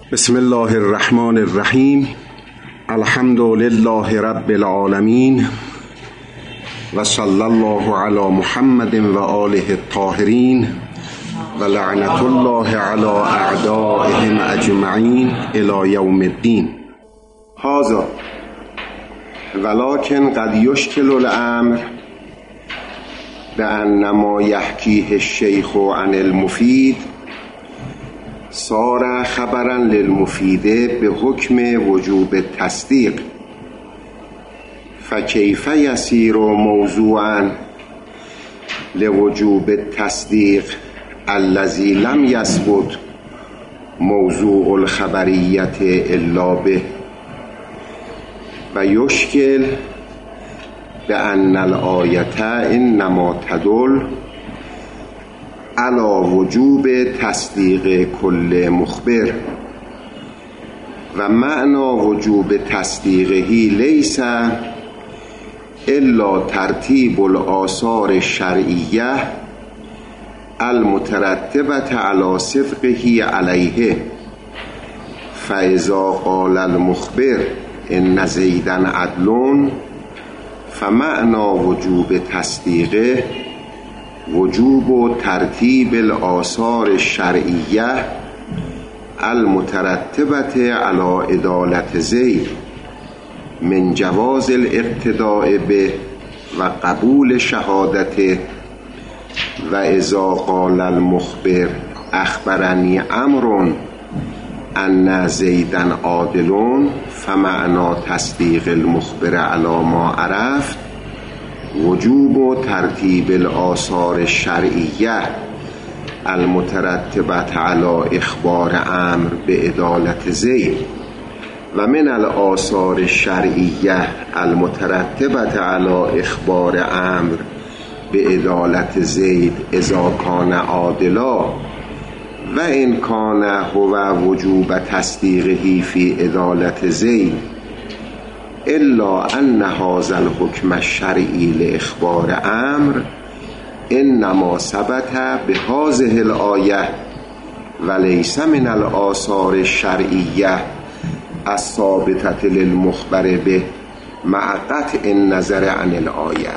بسم الله الرحمن الرحیم. الحمد لله رب العالمین و صلی الله علی محمد و آله الطاهرین و لعنت الله علی اعدائهم اجمعین الی یوم الدین. هذا ولکن قد یشکل الامر بأن ما یحکیه الشیخ عن المفید صار خبرا للمفید به حکم وجوب التصدیق، فکیف یصیر موضوعا لوجوب التصدیق الذی لم یثبت موضوع الخبریت الا به، و یشکل بأن الآیة انما تدل علی وجوب تصدیق کل مخبر و معنی وجوب تصدیقه لیس الا ترتیب الآثار الشرعیه المترتبة علی صدقه علیه، فاذا قال المخبر ان زیدا عدل فمعنی وجوب تصدیقه وجوب ترتیب الآثار الشرعیه المترتبة علی عدالت زید من جواز الاقتداء به و قبول شهادته، و اذا قال المخبر اخبرنی عمرو ان زیدا عادل فمعنی تصدیق المخبر علی ما عرفت وجوب ترتیب الآثار الشرعیه المترتبة علی اخبار عمرو بعدالت زید، و من الآثار الشرعیه المترتبة علی اخبار عمرو بعدالت زید اذا کان عادلا و ان کان هو وجوب تصدیقه فی عدالت زید الا ان هذا الحکم الشرعی لاخبار عمرو انما ثبت بهذه الآیه و لیس من الآثار الشرعیه الثابتة للمخبر به مع قطع النظر عن الآیه.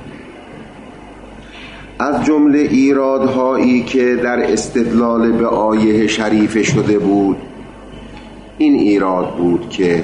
از جمله ایرادهایی که در استدلال به آیه شریفه شده بود این ایراد بود که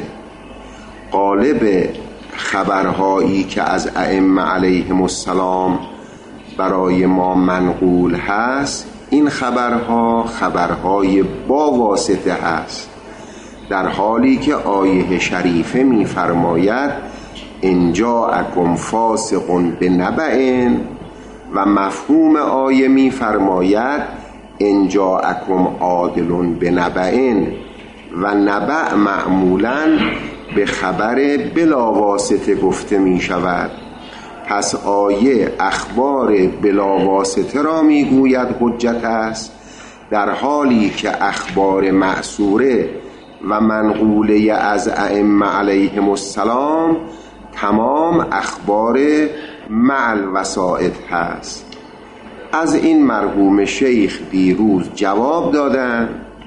غالب خبرهایی که از ائمه علیهم السلام برای ما منقول هست این خبرها خبرهای با واسطه هست، در حالی که آیه شریفه می‌فرماید ان جاءکم فاسق بنبأ و مفهوم آیه می‌فرماید ان جاءکم عادل بنبأ و نبأ معمولاً به خبر بلا واسطه گفته می شود. پس آیه اخبار بلا واسطه را می گوید حجت است، در حالی که اخبار مأثوره و منقوله از ائمه علیهم السلام تمام اخبار مع الوسائط هست. از این مرحوم شیخ دیروز جواب دادن،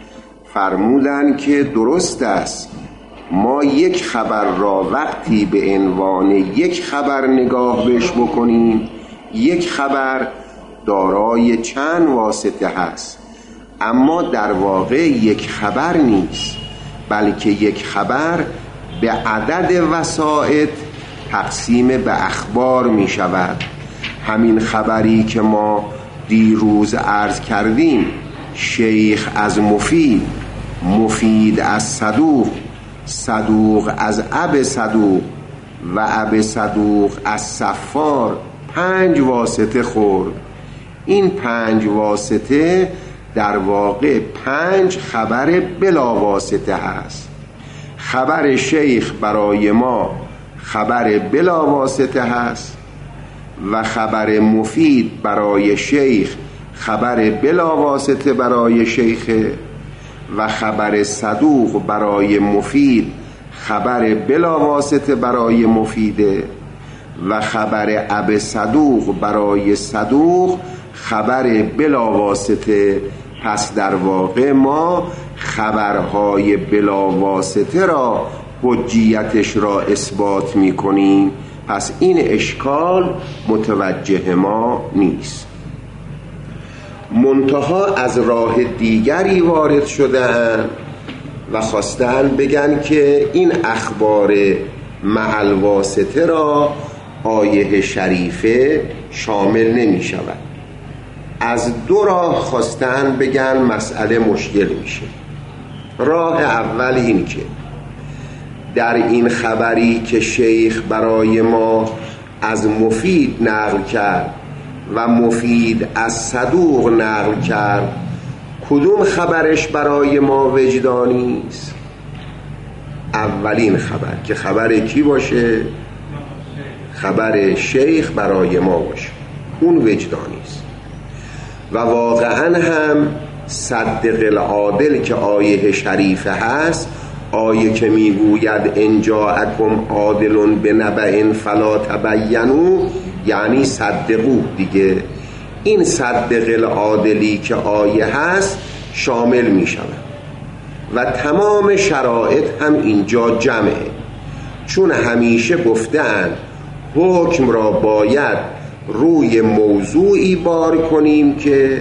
فرمودن که درست است ما یک خبر را وقتی به عنوان یک خبر نگاه بهش بکنیم یک خبر دارای چند واسطه هست، اما در واقع یک خبر نیست بلکه یک خبر به عدد وسائط تقسیم به اخبار می شود. همین خبری که ما دیروز عرض کردیم شیخ از مفید، مفید از صدوق، صدوق از اب صدوق و اب صدوق از صفار 5 واسطه خورد. این 5 واسطه در واقع 5 خبر بلا واسطه هست. خبر شیخ برای ما خبر بلا واسطه هست و خبر مفید برای شیخ خبر بلا واسطه برای شیخ و خبر صدوق برای مفید خبر بلا واسطه برای مفیده و خبر اب صدوق برای صدوق خبر بلا واسطه. پس در واقع ما خبرهای بلاواسطه را حجیتش را اثبات می‌کنیم، پس این اشکال متوجه ما نیست. منتها از راه دیگری وارد شدن و خواستن بگن که این اخبار معل واسطه را آیه شریفه شامل نمی شود. از دو راه خواستن بگن مسئله مشکل میشه. راه اول این که در این خبری که شیخ برای ما از مفید نقل کرد و مفید از صدوق نقل کرد، کدوم خبرش برای ما وجدانی است؟ اولین خبر که خبر کی باشه؟ خبر شیخ برای ما باشه، اون وجدانی است. و واقعا هم صدق العادل که آیه شریفه هست، آیه که میگوید ان جاءکم عادل بنبأ فلا تبینوا، یعنی صدقوه دیگه. این صدق العادلی که آیه هست شامل می شود و تمام شرایط هم اینجا جمعه، چون همیشه گفتن حکم را باید روی موضوعی بار کنیم که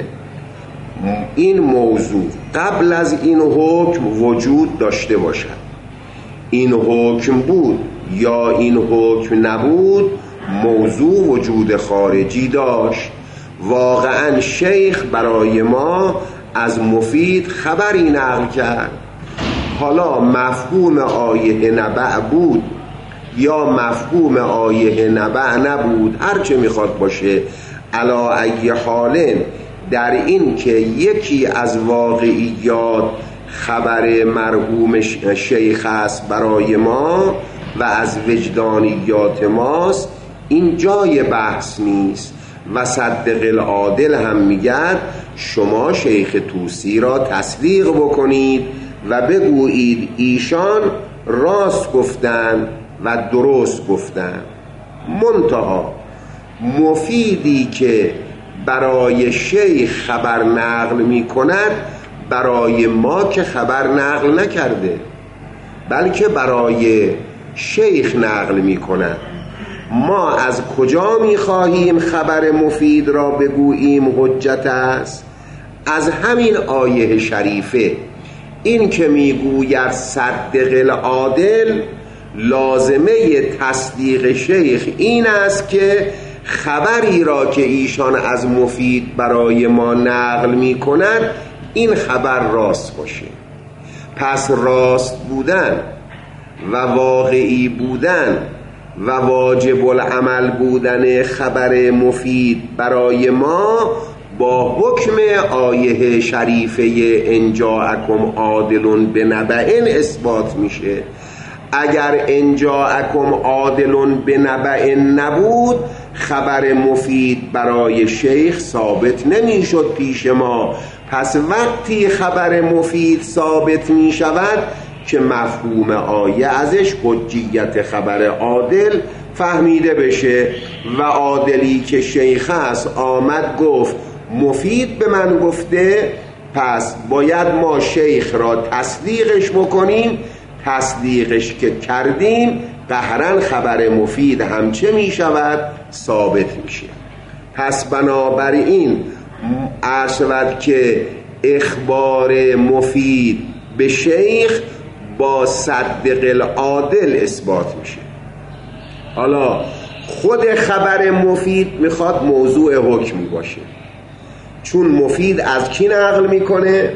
این موضوع قبل از این حکم وجود داشته باشد. این حکم بود یا این حکم نبود، موضوع وجود خارجی داشت. واقعا شیخ برای ما از مفید خبری نقل کرد، حالا مفهوم آیه نبأ بود یا مفهوم آیه نبأ نبود، هرچه میخواد باشه، علا ای حال در این که یکی از واقعیات خبر مرحوم شیخ است برای ما و از وجدانیات ماست، این جای بحث نیست. و صدق العادل هم میگد شما شیخ طوسی را تصدیق بکنید و بگویید ایشان راست گفتن و درست گفتن. منتها مفیدی که برای شیخ خبر نقل می کند برای ما که خبر نقل نکرده، بلکه برای شیخ نقل می کند. ما از کجا می خواهیم خبر مفید را بگوییم حجت است؟ از همین آیه شریفه. این که می گوید صدق العادل، لازمه تصدیق شیخ این است که خبری را که ایشان از مفید برای ما نقل می کند این خبر راست باشه. پس راست بودن و واقعی بودن و واجب العمل بودن خبر مفید برای ما با حکم آیه شریفه ان جاءکم عادل بنبأ اثبات میشه. اگر ان جاءکم عادل بنبأ نبود، خبر مفید برای شیخ ثابت نمیشد پیش ما. پس وقتی خبر مفید ثابت می شود که مفهوم آیه ازش حجیت خبر عادل فهمیده بشه و عادلی که شیخ است آمد گفت مفید به من گفته، پس باید ما شیخ را تصدیقش بکنیم. تصدیقش که کردیم قهرن خبر مفید هم چه می شود؟ ثابت میشه. پس بنابراین عرض شود که اخبار مفید به شیخ با صدق العادل اثبات میشه. حالا خود خبر مفید میخواد موضوع حکمی باشه، چون مفید از کی نقل میکنه؟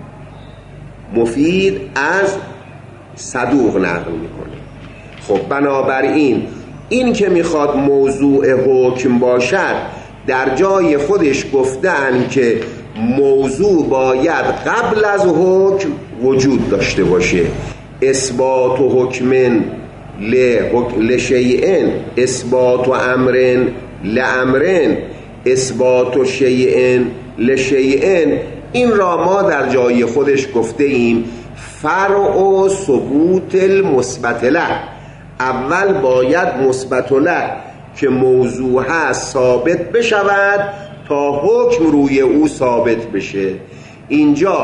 مفید از صدوق نقل میکنه. خب بنابراین این که میخواد موضوع حکم باشد، در جای خودش گفتن که موضوع باید قبل از حکم وجود داشته باشه. اثبات و حکمن لشیئن، اثبات و امرن لامرن، اثبات و شیئن لشیئن، این را ما در جای خودش گفته ایم فرع و ثبوت المثبت له. اول باید مثبت له که موضوع هست ثابت بشود تا حکم روی او ثابت بشه. اینجا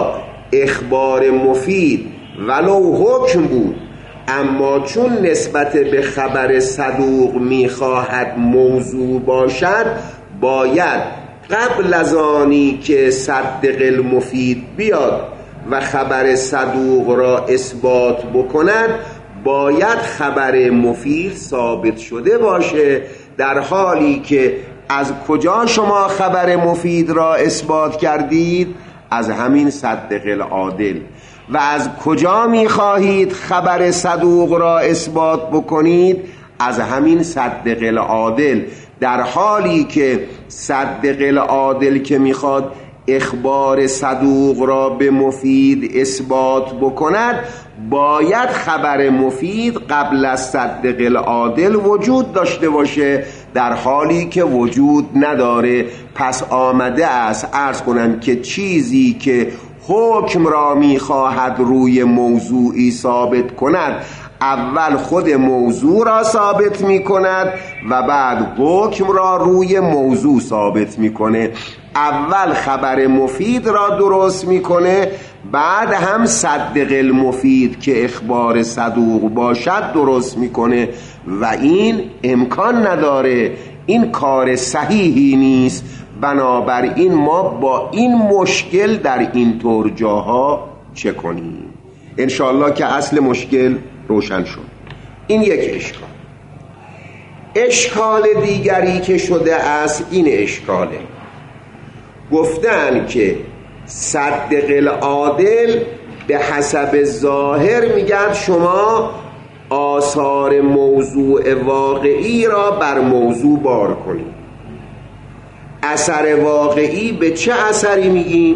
اخبار مفید ولو حکم بود، اما چون نسبت به خبر صدوق میخواهد موضوع باشد، باید قبل از آنی که صدق المفید بیاد و خبر صدوق را اثبات بکند، باید خبر مفید ثابت شده باشه، در حالی که از کجا شما خبر مفید را اثبات کردید؟ از همین صدق العادل. و از کجا میخواهید خبر صدوق را اثبات بکنید؟ از همین صدق العادل، در حالی که صدق العادل که میخواد اخبار صدوق را به مفید اثبات بکند، باید خبر مفید قبل از صدق العادل وجود داشته باشه، در حالی که وجود نداره. پس آمده است عرض کنم که چیزی که حکم را میخواهد روی موضوعی ثابت کند، اول خود موضوع را ثابت می کند و بعد حکم را روی موضوع ثابت می کنه. اول خبر مفید را درست می کنه، بعد هم صدق المفید که اخبار صدوق باشد درست می کنه. و این امکان نداره، این کار صحیحی نیست. بنابراین ما با این مشکل در این طور جاها چه کنیم؟ انشاءالله که اصل مشکل روشن شد. این یک اشکال. اشکال دیگری که شده است این اشکاله، گفتن که صدق العادل به حسب ظاهر میگن شما آثار موضوع واقعی را بر موضوع بار کنید. اثر واقعی به چه اثری میگیم؟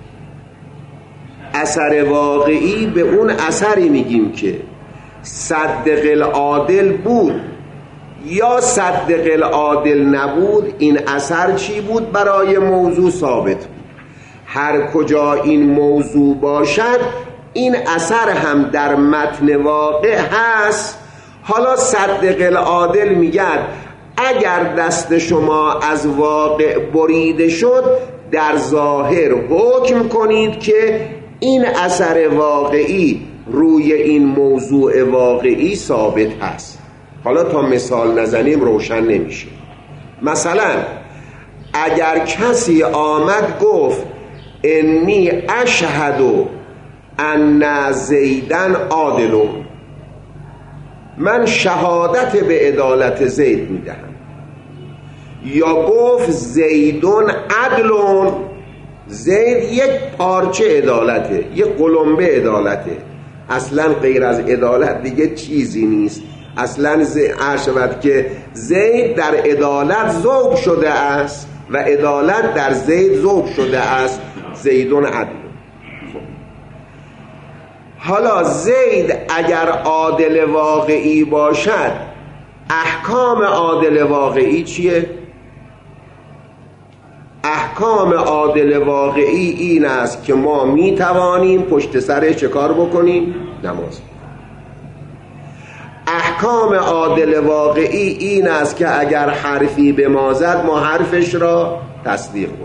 اثر واقعی به اون اثری میگیم که صدق العادل بود یا صدق العادل نبود، این اثر چی بود؟ برای موضوع ثابت بود. هر کجا این موضوع باشد این اثر هم در متن واقع هست. حالا صدق العادل میگن اگر دست شما از واقع بریده شد، در ظاهر حکم کنید که این اثر واقعی روی این موضوع واقعی ثابت هست. حالا تا مثال نزنیم روشن نمیشه. مثلا اگر کسی آمد گفت انی اشهد ان زیدن عادل، من شهادت به عدالت زید میدهم، یا گفت زیدون عدل، زید یک پارچه عدالته، یک قلمبه عدالته، اصلا غیر از عدالت دیگه چیزی نیست. اصلا عرض شود که زید در عدالت ذوب شده است و عدالت در زید ذوب شده است، زیدون عدل. حالا زید اگر عادل واقعی باشد، احکام عادل واقعی چیه؟ احکام عادل واقعی این است که ما می توانیم پشت سر چه کار بکنیم؟ نماز. احکام عادل واقعی این است که اگر حرفی به ما زد ما حرفش را تصدیق بکنیم.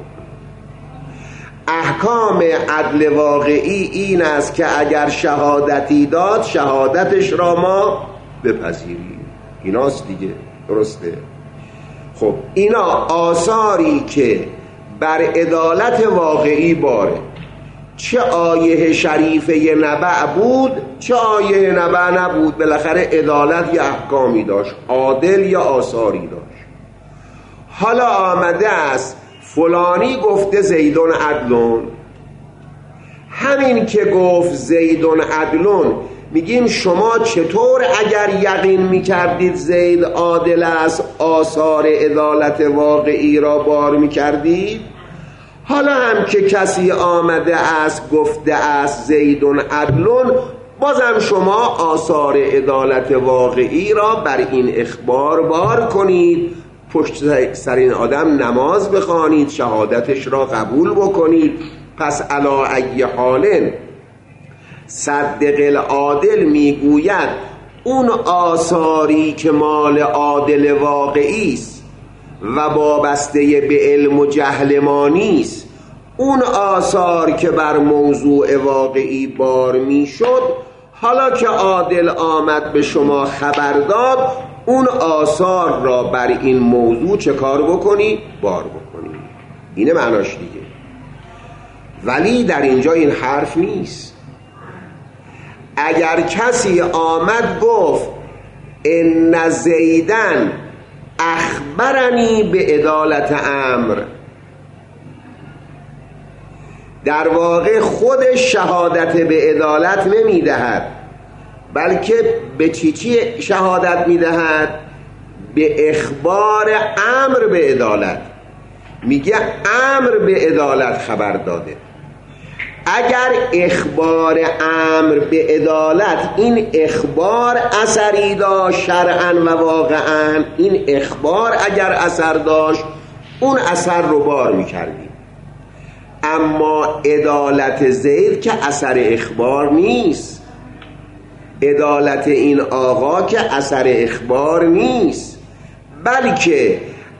احکام عدل واقعی این است که اگر شهادتی داد شهادتش را ما بپذیریم. ایناست دیگه، درسته؟ خب اینا آثاری که بر عدالت واقعی باره، چه آیه شریفه نبع بود چه آیه نبع نبود، بالاخره عدالت یا احکامی داشت، عادل یا آثاری داشت. حالا آمده است فلانی گفته زیدون عدلون، همین که گفت زیدون عدلون میگیم شما چطور اگر یقین میکردید زید عادل است آثار عدالت واقعی را بار میکردید؟ حالا هم که کسی آمده است گفته است زیدون عدلون، بازم شما آثار عدالت واقعی را بر این اخبار بار کنید، پشت سر این آدم نماز بخوانید، شهادتش را قبول بکنید. پس علی ای حال صدق العادل میگوید اون آثاری که مال عادل واقعی است و وابسته به علم و جهل ما نیست، اون آثار که بر موضوع واقعی بار می شد، حالا که عادل آمد به شما خبر داد، اون آثار را بر این موضوع چه کار بکنی؟ بار بکنی. اینه معناش دیگه. ولی در اینجا این حرف نیست. اگر کسی آمد گفت ان زیدن اخبرنی به عدالت امر، در واقع خودش شهادت به عدالت نمیدهد، بلکه به چی شهادت میدهد؟ به اخبار امر به عدالت. میگه امر به عدالت خبر داده. اگر اخبار امر به عدالت، این اخبار اثری داشت شرعاً و واقعاً، این اخبار اگر اثر داشت، اون اثر رو بار میکردیم. اما عدالت زید که اثر اخبار نیست، عدالت این آقا که اثر اخبار نیست، بلکه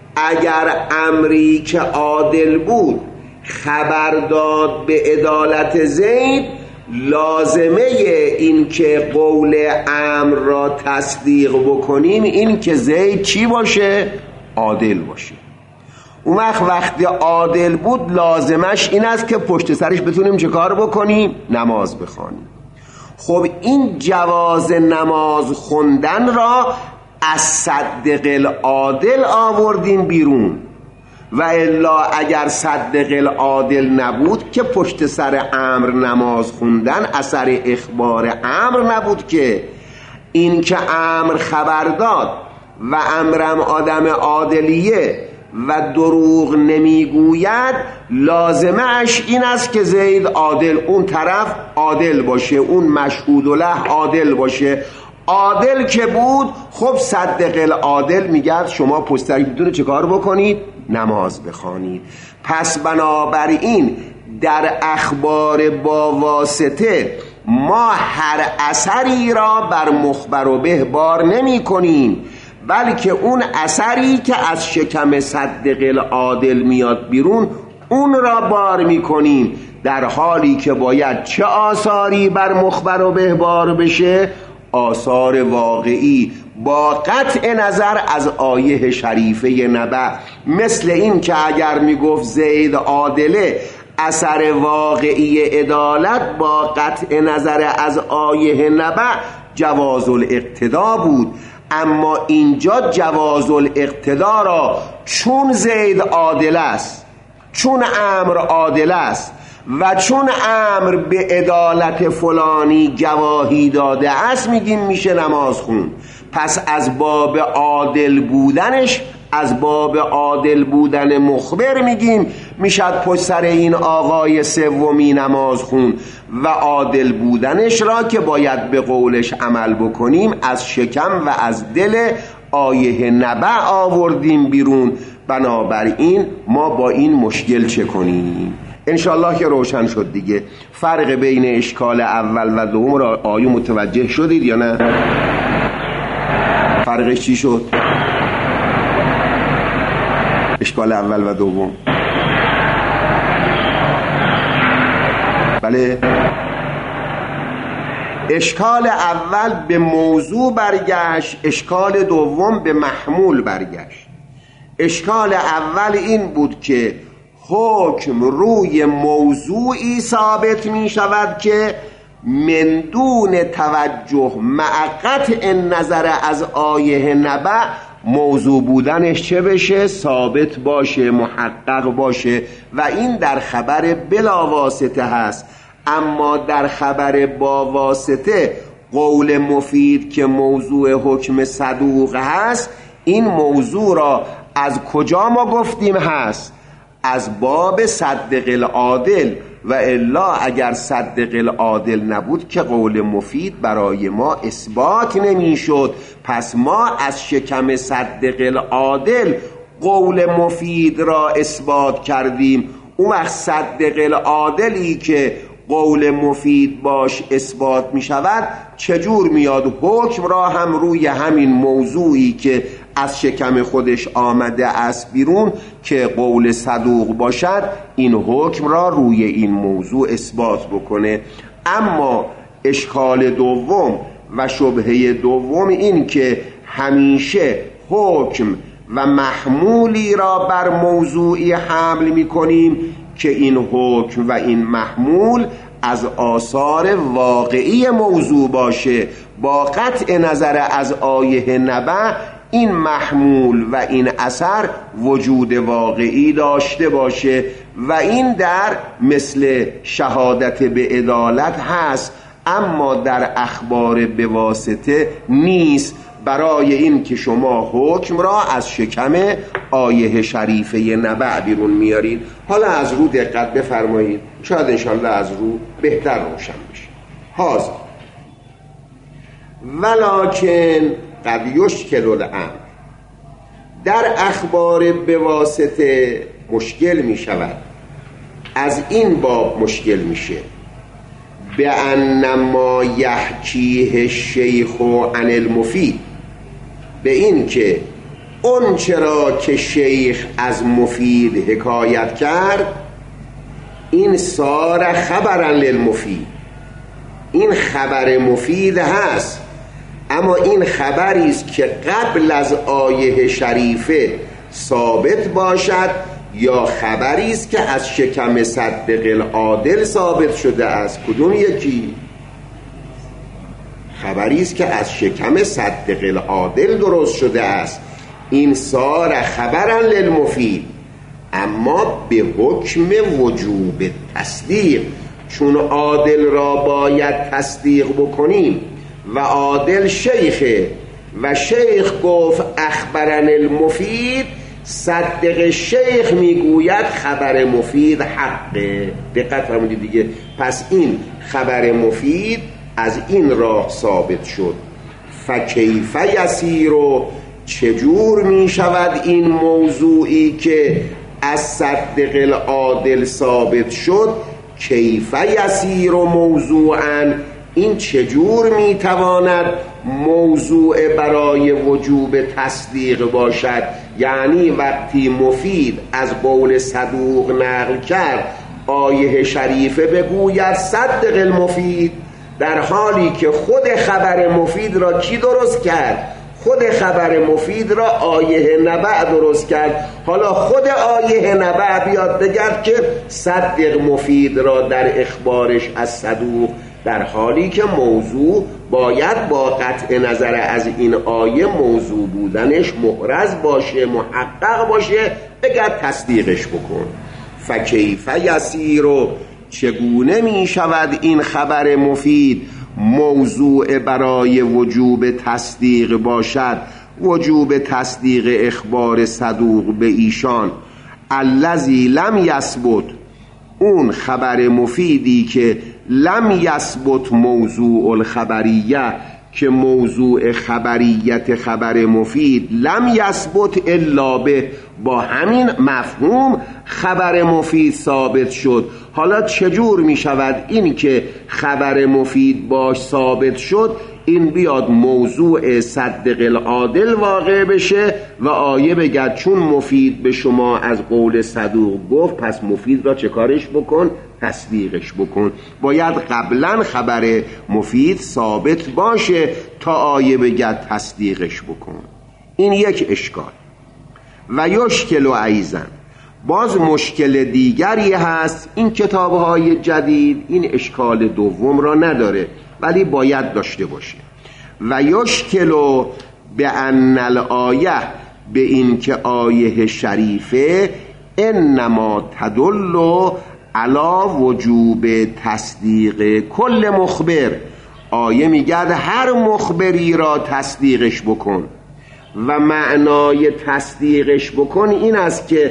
اگر امری که عادل بود خبر داد به عدالت زید، لازمه این که قول امر را تصدیق بکنیم این که زید چی باشه؟ عادل باشه. اون وقتی عادل بود لازمش این است که پشت سرش بتونیم چه کار بکنیم؟ نماز بخوانیم. خب این جواز نماز خوندن را از صدق العادل آوردیم بیرون، و الا اگر صدق العادل نبود که پشت سر امر نماز خوندن اثر اخبار امر نبود، که این که امر خبر داد و امرم آدم عادلیه و دروغ نمیگوید، لازمش این است که زید عادل، اون طرف عادل باشه، اون مشهود له عادل باشه. عادل که بود، خب صدق العادل میگه شما پستری بدون چه کار بکنید؟ نماز بخوانید. پس بنابراین در اخبار با واسطه ما هر اثری را بر مخبر و به بار نمی کنیم، بلکه اون اثری که از شکم صدق العادل میاد بیرون اون را بار می کنیم، در حالی که باید چه آثاری بر مخبر و به بار بشه؟ آثار واقعی با قطع نظر از آیه شریفه نبع. مثل این که اگر میگفت زید عادله، اثر واقعی عدالت با قطع نظر از آیه نبع جواز الاقتدا بود. اما اینجا جواز الاقتدا را چون زید عادل است، چون امر عادل است و چون امر به عدالت فلانی گواهی داده است، میگیم میشه نماز خون. پس از باب عادل بودنش، از باب عادل بودن مخبر میگیم میشد پشت سر این آقای سومی نماز خون، و عادل بودنش را که باید به قولش عمل بکنیم از شکم و از دل آیه نبع آوردیم بیرون. بنابراین ما با این مشکل چه کنیم؟ انشالله که روشن شد دیگه. فرق بین اشکال اول و دوم را آیه متوجه شدید یا نه؟ فرقش چی شد؟ اشکال اول و دوم. بله، اشکال اول به موضوع برگشت، اشکال دوم به محمول برگشت. اشکال اول این بود که حکم روی موضوعی ثابت می شود که من دون توجه مع قطع نظر از آیه نبع موضوع بودنش چه بشه؟ ثابت باشه، محقق باشه، و این در خبر بلا واسطه هست. اما در خبر با واسطه قول مفید که موضوع حکم صدوق هست، این موضوع را از کجا ما گفتیم هست؟ از باب صدق العادل، و الا اگر صدق العادل نبود که قول مفید برای ما اثبات نمی شد. پس ما از شکم صدق العادل قول مفید را اثبات کردیم. اون وقت صدق العادلی که قول مفید باش اثبات می شود چجور میاد حکم را هم روی همین موضوعی که از شکم خودش آمده است بیرون که قول صدوق باشد، این حکم را روی این موضوع اثبات بکنه. اما اشکال دوم و شبهه دوم این که همیشه حکم و محمولی را بر موضوعی حمل می کنیم که این حکم و این محمول از آثار واقعی موضوع باشه، با قطع نظر از آیه نبع این محمول و این اثر وجود واقعی داشته باشه و این در مثل شهادت به عدالت هست، اما در اخبار به واسطه نیست، برای این که شما حکم را از شکم آیه شریفه نبع بیرون میارید. حالا از رو دقت بفرمایید، شاید انشاءالله از رو بهتر روشن بشه. حاضر ولکن قد یشکل الامر، در اخبار به واسطه مشکل می شود. از این باب مشکل میشه به انما یحکیه الشیخ عن المفید، به این که اون چرا که شیخ از مفید حکایت کرد این صار خبرا للمفید، این خبر مفید هست، اما این خبری است که قبل از آیه شریفه ثابت باشد یا خبری است که از شکم صدق العادل ثابت شده است؟ کدوم یکی؟ خبری است که از شکم صدق العادل درست شده است، این صار خبرا للمفید، اما به حکم وجوب تصدیق، چون عادل را باید تصدیق بکنیم و عادل شیخه و شیخ گفت اخبرن المفید، صدق شیخ میگوید خبر مفید حقه. دقت فرمودید دیگه. پس این خبر مفید از این راه ثابت شد. فکیف یسیر، چجور می شود این موضوعی که از صدق العادل ثابت شد کیف یسیر موضوعا، این چجور می تواند موضوع برای وجوب تصدیق باشد؟ یعنی وقتی مفید از قول صدوق نقل کرد آیه شریفه بگوید صدق المفید، در حالی که خود خبر مفید را کی درست کرد؟ خود خبر مفید را آیه نبع درست کرد. حالا خود آیه نبع بیاد بگرد که صدق مفید را در اخبارش از صدوق، در حالی که موضوع باید با قطع نظر از این آیه موضوع بودنش محرز باشه، محقق باشه، اگر تصدیقش بکن. فکیف یسیر، چگونه می شود این خبر مفید موضوع برای وجوب تصدیق باشد؟ وجوب تصدیق اخبار صدوق به ایشان الذی لم یثبت، اون خبر مفیدی که لم یثبت موضوع الخبریه، که موضوع خبریت خبر مفید لم یثبت الا به، با همین مفهوم خبر مفید ثابت شد. حالا چجور می شود این که خبر مفید باش ثابت شد این بیاد موضوع صدق العادل واقع بشه و آیه بگد چون مفید به شما از قول صدوق گفت پس مفید را چه کارش بکن؟ تصدیقش بکن. باید قبلا خبر مفید ثابت باشه تا آیه بگد تصدیقش بکن. این یک اشکال. و یشکل ایضا، باز مشکل دیگری هست، این کتاب‌های جدید این اشکال دوم را نداره ولی باید داشته باشه. و یشکل به ان الآیه، به این که آیه شریفه انما تدل علی وجوب تصدیق کل مخبر، آیه میگه هر مخبری را تصدیقش بکن و معنای تصدیقش بکن این است که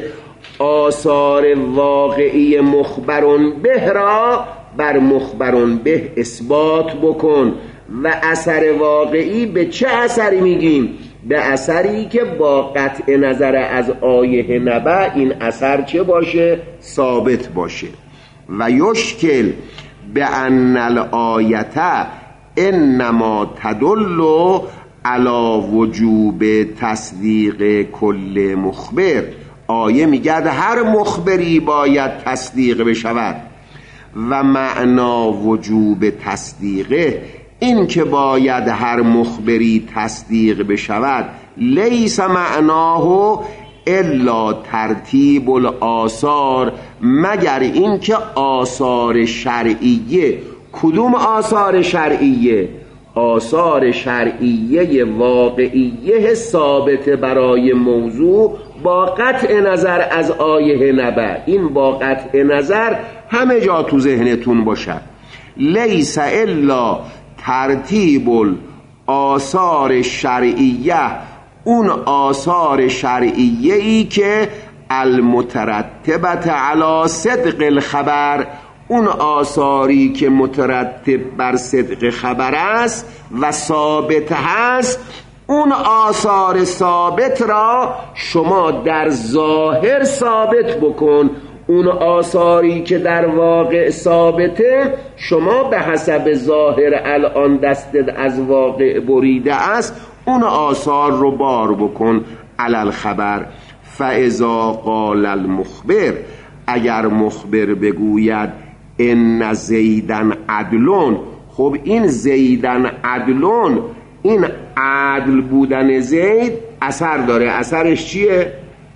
آثار واقعی مخبرون به را بر مخبرون به اثبات بکن. و اثر واقعی به چه اثری میگیم؟ به اثری که با قطع نظر از آیه نبع این اثر چه باشه؟ ثابت باشه. و یشکل به ان الآیه انما تدل علا وجوب تصدیق کل مخبر. آیه میگه هر مخبری باید تصدیق بشود. و معنا وجوب تصدیقه، این که باید هر مخبری تصدیق بشود، لیس معناه الا ترتیب الآثار، مگر این که آثار شرعیه. کدوم آثار شرعیه؟ آثار شرعیه واقعیه ثابت برای موضوع با قطع نظر از آیه نبع. این با قطع نظر همه جا تو ذهنتون باشد. لیس الا ترتیب آثار شرعیه، اون آثار شرعیه ای که المترتبت علی صدق الخبر، اون آثاری که مترتب بر صدق خبر است و ثابت هست، اون آثار ثابت را شما در ظاهر ثابت بکن. اون آثاری که در واقع ثابته، شما به حسب ظاهر الان دستت از واقع بریده است، اون آثار رو بار بکن. علی الخبر فاذا قال المخبر، اگر مخبر بگوید ان زیدن عدلون، خب این زیدن عدلون، این عدل بودن زید اثر داره. اثرش چیه؟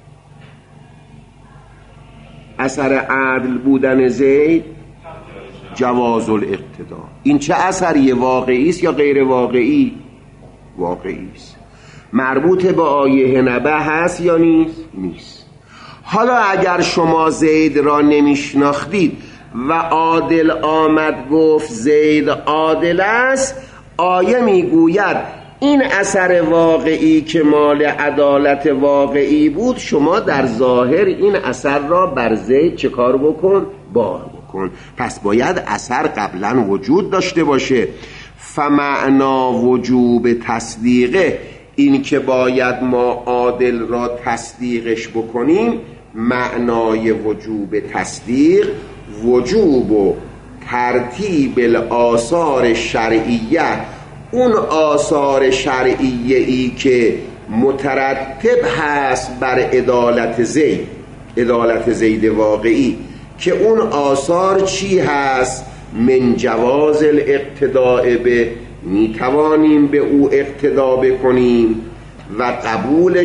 اثر عدل بودن زید جواز الاقتدا. این چه اثریه؟ واقعی است یا غیر واقعی؟ واقعی است. مربوط به آیه نبع هست یا نیست؟ نیست. حالا اگر شما زید را نمیشناختید و عادل آمد گفت زید عادل است، آیه میگوید این اثر واقعی که مال عدالت واقعی بود، شما در ظاهر این اثر را بر زید چه کار بکن؟ بار بکن. پس باید اثر قبلا وجود داشته باشه. فمعنا وجوب تصدیقه، این که باید ما عادل را تصدیقش بکنیم، معنای وجوب تصدیق وجوب و ترتیب الآثار شرعیه، اون آثار شرعیه ای که مترتب هست بر عدالت زید، عدالت زید واقعی، که اون آثار چی هست؟ من جواز الاقتداء به، میتوانیم به او اقتدا بکنیم، و قبول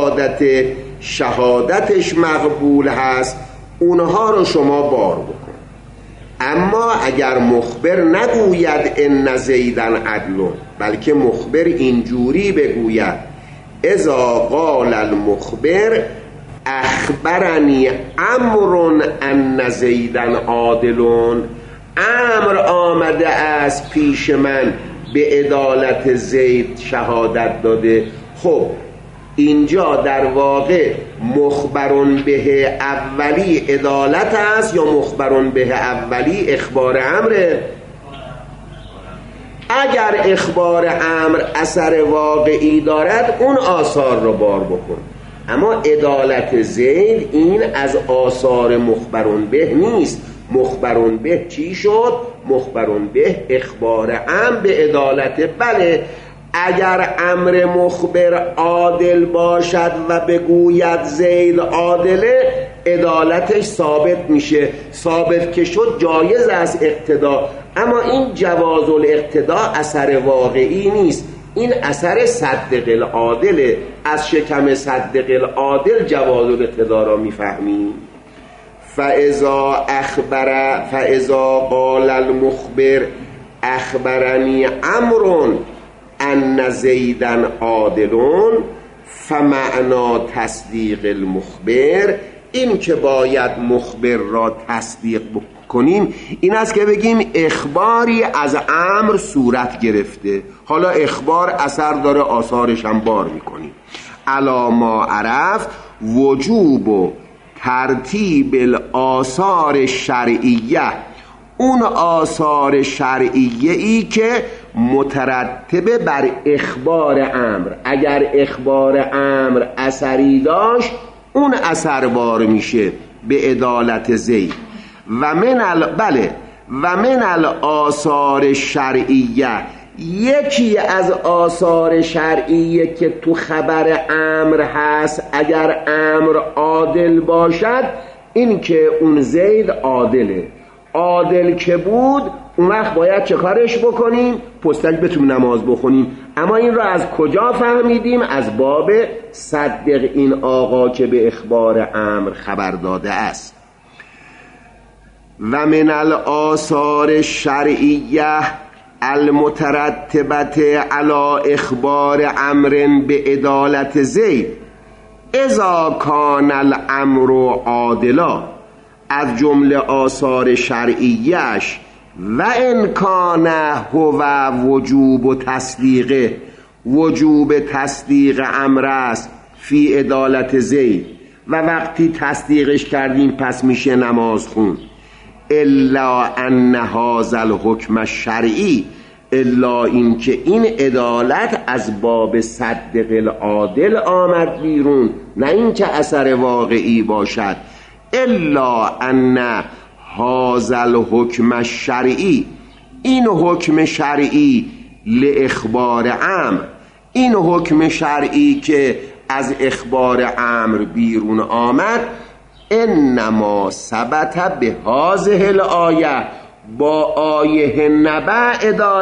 شهادتش مقبول هست، اونها رو شما بار بکن. اما اگر مخبر نگوید ان زیدن عدلون، بلکه مخبر اینجوری بگوید اذا قال المخبر اخبرنی امر ان زیدن عادلون، امر آمده از پیش من به عدالت زید شهادت داده. خب اینجا در واقع مخبرون به اولی عدالت است یا مخبرون به اولی اخبار امره؟ اگر اخبار امر اثر واقعی دارد، اون آثار رو بار بکن. اما عدالت زید این از آثار مخبرون به نیست. مخبرون به چی شد؟ مخبرون به اخبار امر به عدالت. بله، اگر امر مخبر عادل باشد و بگوید زید عادله، عدالتش ثابت میشه. ثابت که شد جایز است اقتدا. اما این جواز الاقتدا اثر واقعی نیست، این اثر صدق العادله. از شکم صدق العادل جواز الاقتدا را میفهمیم. فاذا قال المخبر اخبرنی امر ان زیدن عادلون، فمعنا تصدیق المخبر، این که باید مخبر را تصدیق بکنیم این است که بگیم اخباری از امر صورت گرفته، حالا اخبار اثر داره، آثارش هم بار میکنیم. علا ما عرفت وجوب و ترتیب الآثار شرعیه، اون آثار شرعیه ای که مترتبه بر اخبار امر. اگر اخبار امر اثری داشت، اون اثر بار میشه به عدالت زید. و من الآثار شرعیه، یکی از آثار شرعی که تو خبر امر هست اگر امر عادل باشد این که اون زید عادله. عادل که بود اون وقت باید چه کارش بکنیم؟ پستک بتونیم نماز بخونیم. اما این را از کجا فهمیدیم؟ از باب صدق این آقا که به اخبار امر خبر داده است. و من الآثار الشرعیه المترتبت علی اخبار امر به عدالت زید اذا کان الامر عادلا، از جمله آثار شرعیش و ان کان هو وجوب تصدیقه، وجوب تصدیق امر است فی عدالت زید و وقتی تصدیقش کردیم پس میشه نماز خون. الا ان هذا الحکم الشرعی، الا این که این عدالت از باب صدق العادل آمد بیرون، نه این که اثر واقعی باشد. الا ان هذا الحکم الشرعی، این حکم شرعی لاخبار امر، این حکم شرعی که از اخبار امر بیرون آمد، انما ثبت به هذه الآیه، با آیه نبع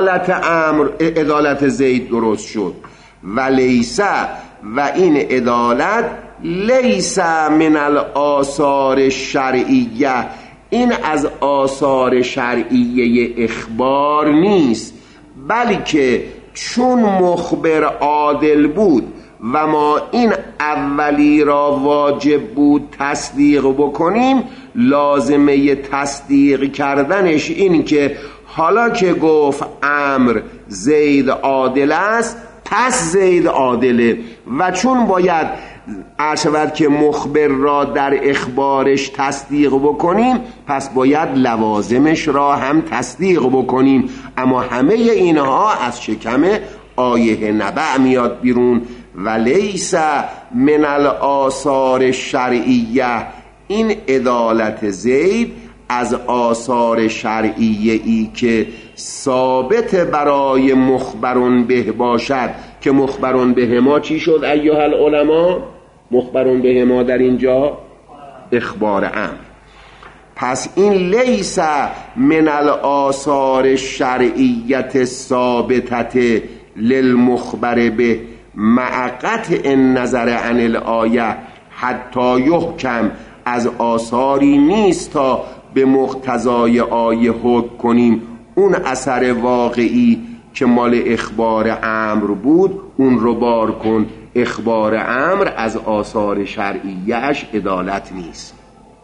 عدالت زید درست شد. و لیس، و این عدالت لیس من الآثار الشرعیه، این از آثار شرعیه اخبار نیست، بلکه چون مخبر عادل بود و ما این اولی را واجب بود تصدیق بکنیم، لازمه تصدیق کردنش این که حالا که گفت امر زید عادل است پس زید عادله، و چون باید عرشود که مخبر را در اخبارش تصدیق بکنیم پس باید لوازمش را هم تصدیق بکنیم. اما همه اینها از شکم آیه نبع میاد بیرون. و لیس من الآثار الشرعیه، این عدالت زید از آثار شرعیه ای که ثابت برای مخبرون به باشد، که مخبرون به ما چی شد ایها العلماء؟ مخبرون به ما در اینجا اخبار امر. پس این لیس من الآثار الشرعیه ثابتت للمخبر به مع قطع النظر عن الآیه حتی یحکم، از آثاری نیست تا به مقتضای آیه حکم کنیم اون اثر واقعی که مال اخبار امر بود اون رو بار کن. اخبار امر از آثار شرعیهش عدالت نیست.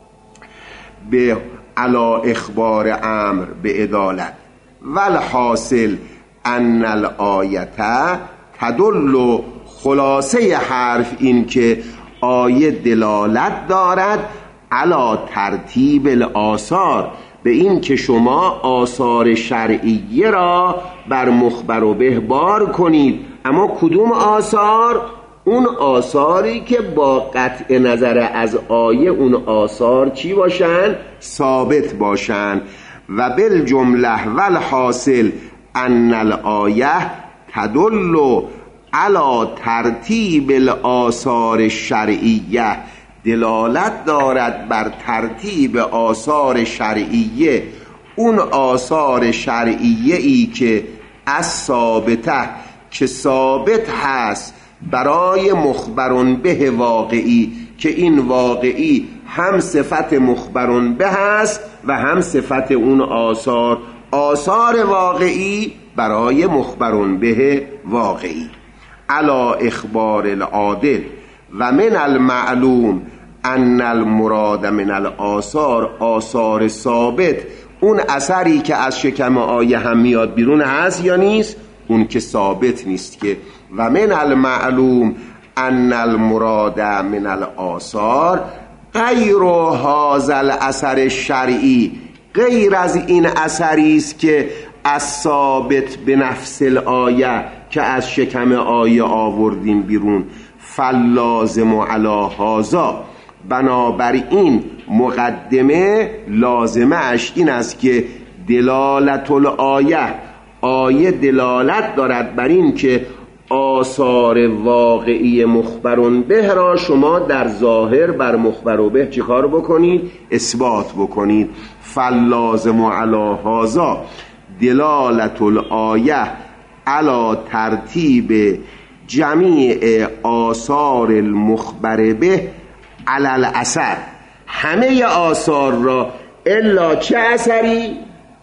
به علا اخبار امر به عدالت. والحاصل ان الآیته تدل، خلاصه حرف این که آیه دلالت دارد علا ترتیب الآثار، به این که شما آثار شرعیه را بر مخبر و به بار کنید. اما کدوم آثار؟ اون آثاری که با قطع نظر از آیه اون آثار چی باشن؟ ثابت باشن. و بالجمله والحاصل ان الآیه تدل علا ترتیب الآثار الشرعیه، دلالت دارد بر ترتیب آثار شرعیه، اون آثار شرعیه ای که از ثابته، که ثابت هست برای مخبرون به واقعی، که این واقعی هم صفت مخبرون به هست و هم صفت اون آثار، آثار واقعی برای مخبرون به واقعی. علا اخبار العادل. و من المعلوم ان المراد من الآثار، آثار ثابت، اون اثری که از شکم آیه هم میاد بیرون هست یا نیست؟ اون که ثابت نیست که. و من المعلوم ان المراد من الآثار غیر هذا الاثر الشرعی، غیر از این اثری است که از ثابت به نفس الآیه که از شکم آیه آوردیم بیرون. فلازم علی هذا، بنابراین مقدمه لازمه اش این است که دلالت الآیه، آیه دلالت دارد بر این که آثار واقعی مخبرون به را شما در ظاهر بر مخبر به چه کار بکنید؟ اثبات بکنید. فلازم علی هذا دلالت الآیه علی ترتیب جمیع آثار المخبر به علی الاثر، همه آثار را الا چه اثری؟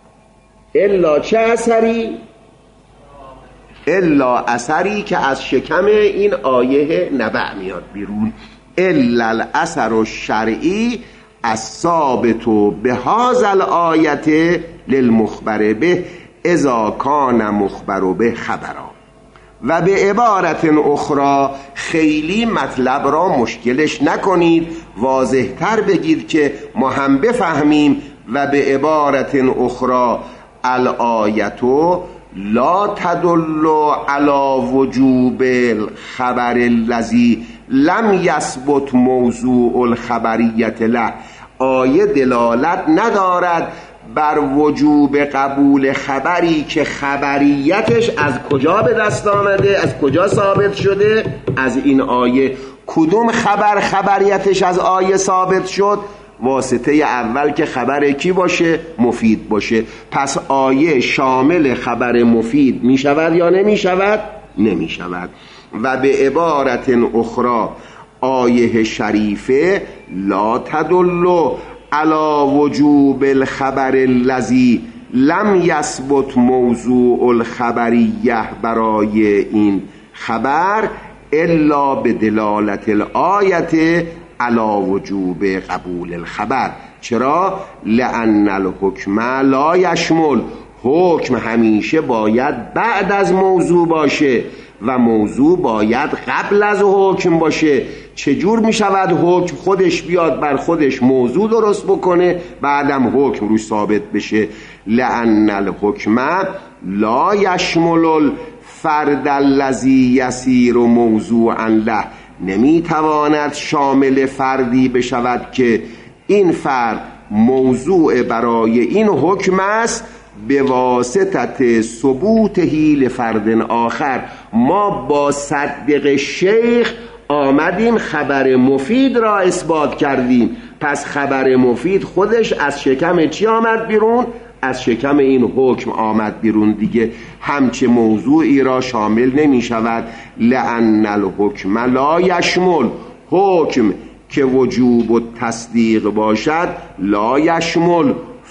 الا اثری که از شکم این آیه نبع میاد بیرون. الا الاثر الشرعی الثابت بهذا الآیه للمخبر به اذا کان مخبر به خبرا. و به عبارت اخرى، خیلی مطلب را مشکلش نکنید، واضح تر بگید که ما هم بفهمیم. و به عبارت اخرى الآیتو لا تدل علی وجوب الخبر الذی لم یثبت موضوع الخبریت له. آیه دلالت ندارد بر وجوب قبول خبری که خبریتش از کجا به دست آمده، از کجا ثابت شده؟ از این آیه. کدوم خبر خبریتش از آیه ثابت شد؟ واسطه اول که خبر کی باشه؟ مفید باشه. پس آیه شامل خبر مفید می شود یا نمی شود؟ نمی شود. و به عبارت اخرى آیه شریفه لا تدل علی وجوب الخبر الذی لم یثبت موضوع الخبریه، برای این خبر الا به دلالت الآیه علی وجوب قبول الخبر. چرا؟ لأن الحکم لا یشمل، حکم همیشه باید بعد از موضوع باشه و موضوع باید قبل از حکم باشه. چجور می شود حکم خودش بیاد بر خودش موضوع درست بکنه بعدم حکم روش ثابت بشه؟ لأن الحکم لا یشمل الفرد الذی یصیر موضوعا له، نمیتواند شامل فردی بشود که این فرد موضوع برای این حکم است به واسطه ثبوتهی لفرد آخر. ما با صدق شیخ آمدیم خبر مفید را اثبات کردیم، پس خبر مفید خودش از شکم چی آمد بیرون؟ از شکم این حکم آمد بیرون دیگه. همچه موضوعی را شامل نمی شود. لأن الحکم لا یشمل، حکم که وجوب و تصدیق باشد لا یشمل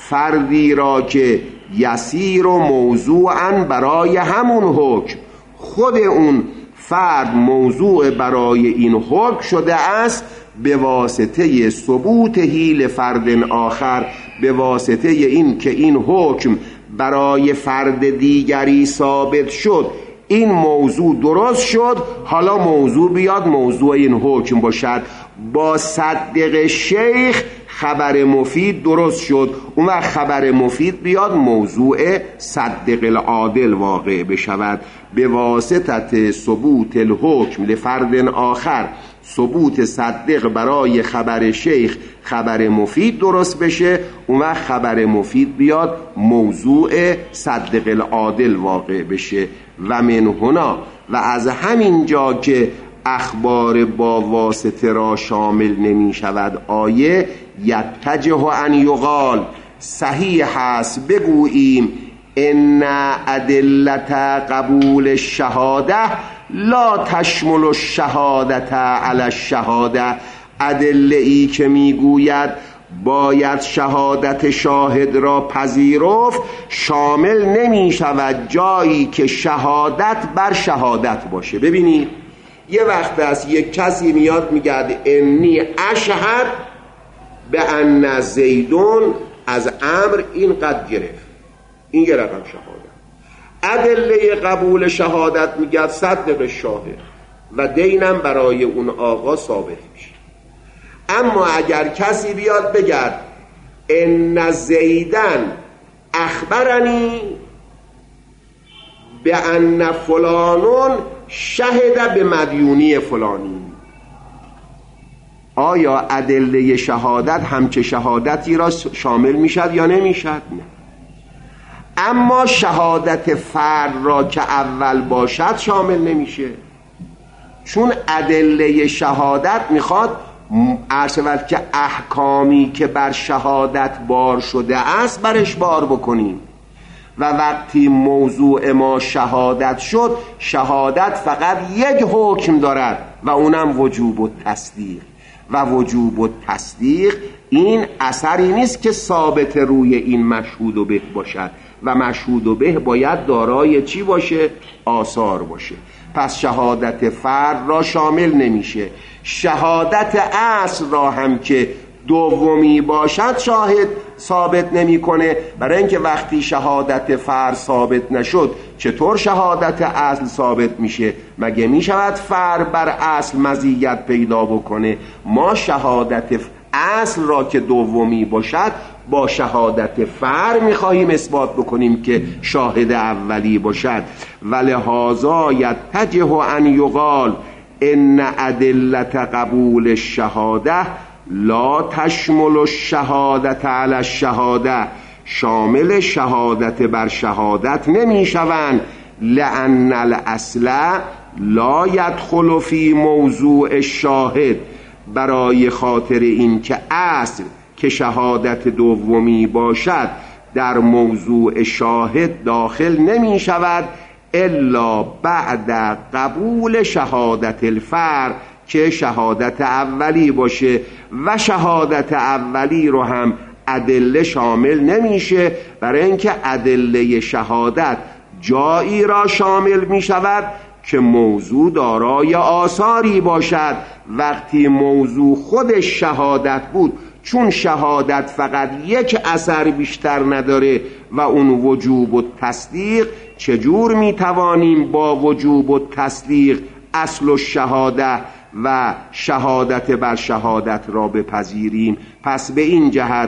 فردی را که یسیر و موضوعا برای همون حکم، خود اون فرد موضوع برای این حکم شده است به واسطه ثبوت هیل فرد آخر، به واسطه این که این حکم برای فرد دیگری ثابت شد، این موضوع درست شد، حالا موضوع بیاد موضوع این حکم باشد. با صدق شیخ خبر مفید درست شد، اون وقت خبر مفید بیاد موضوع صدق العادل واقع بشود. به واسطه ثبوت الحکم لفرد آخر، ثبوت صدق برای خبر شیخ خبر مفید درست بشه، اون وقت خبر مفید بیاد موضوع صدق العادل واقع بشه. و من هنا، و از همین جا که اخبار با واسطه را شامل نمی شود آیه، یتجه ان یقال، صحیح است بگوییم ان ادلت قبول الشهاده لا تشمل الشهادت علی الشهاده. ادله ای که میگوید باید شهادت شاهد را پذیرفت شامل نمی شود جایی که شهادت بر شهادت باشه. ببینید یه وقت است یک کسی میاد میگه انی اشهد به ان زیدون از امر این قد گرفت، این یه رقم شهادت. ادله قبول شهادت میگه صدق شاهد و دینم برای اون آقا ثابت میشه. اما اگر کسی بیاد بگرد ان زیدن اخبرنی به ان فلانون شهد به مدیونی فلانی، آیا ادله شهادت همچه شهادتی را شامل میشد یا نمیشد؟ نه. اما شهادت فرد را که اول باشد شامل نمیشه، چون ادله شهادت میخواد عرض شود که احکامی که بر شهادت بار شده است برش بار بکنیم و وقتی موضوع ما شهادت شد، شهادت فقط یک حکم دارد و اونم وجوب و تصدیق. و وجوب و تصدیق این اثری نیست که ثابت روی این مشهود به باشد و مشهود به باید دارای چی باشه؟ آثار باشه. پس شهادت فرد را شامل نمیشه. شهادت اصل را هم که دومی باشد شاهد ثابت نمیکنه، برای اینکه وقتی شهادت فرد ثابت نشد چطور شهادت اصل ثابت میشه؟ مگه میشود فرد بر اصل مزیت پیدا بکنه؟ ما شهادت اصل را که دومی باشد با شهادت فرد میخواهیم اثبات بکنیم که شاهد اولی باشد. ولهذا یتجه ان یقال ان ادله قبول الشهاده لا تشمل الشهادت علی الشهاده، شامل شهادت بر شهادت نمی شوند، لأن الاصل لا يدخل فی موضوع الشاهد، برای خاطر این که اصل که شهادت دومی باشد در موضوع شاهد داخل نمی شود الا بعد قبول شهادت الفرد که شهادت اولی باشه و شهادت اولی رو هم ادله شامل نمیشه، برای اینکه ادله شهادت جایی را شامل می شود که موضوع دارای آثاری باشد. وقتی موضوع خودش شهادت بود، چون شهادت فقط یک اثر بیشتر نداره و اون وجوب و تصدیق، چجور می توانیم با وجوب و تصدیق اصل و شهاده و شهادت بر شهادت را بپذیریم؟ پس به این جهت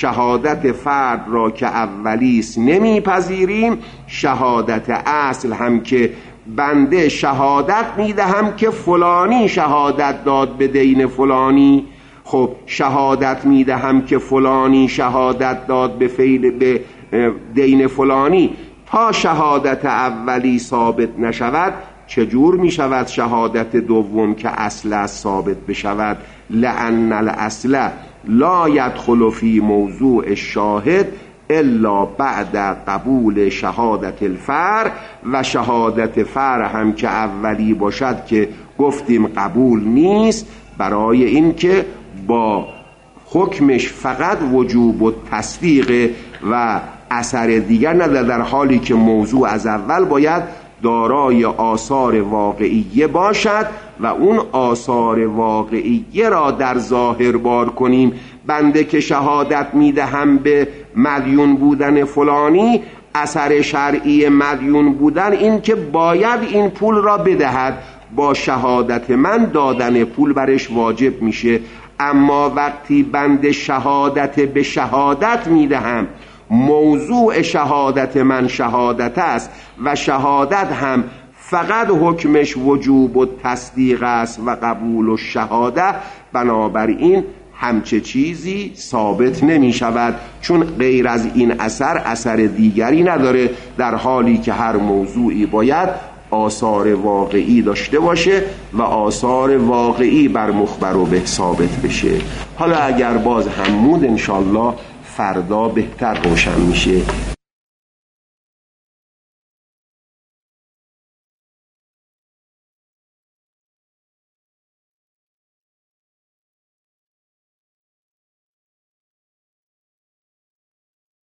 شهادت فرد را که اولیست نمیپذیریم، شهادت اصل هم که بنده شهادت میدهم که فلانی شهادت داد به دین فلانی، خب شهادت میدهم که فلانی شهادت داد به دین فلانی، تا شهادت اولی ثابت نشود چجور می شود شهادت دوم که اصل ثابت بشود؟ لأن الاصل لا يدخل فی موضوع الشاهد الا بعد قبول شهادت الفرع، و شهادت فرع هم که اولی باشد که گفتیم قبول نیست، برای این که با حکمش فقط وجوب و تصدیق و اثر دیگر نداره، در حالی که موضوع از اول باید دارای آثار واقعیه باشد و اون آثار واقعیه را در ظاهر بار کنیم. بنده که شهادت میدهم به مدیون بودن فلانی، اثر شرعی مدیون بودن این که باید این پول را بدهد، با شهادت من دادن پول برش واجب میشه. اما وقتی بنده شهادت به شهادت میدهم، موضوع شهادت من شهادت است و شهادت هم فقط حکمش وجوب و تصدیق است و قبول و شهاده، بنابراین همچه چیزی ثابت نمی شود، چون غیر از این اثر دیگری نداره، در حالی که هر موضوعی باید آثار واقعی داشته باشه و آثار واقعی بر مخبر و به ثابت بشه. حالا اگر باز همود انشالله فردا بهتر روشن میشه.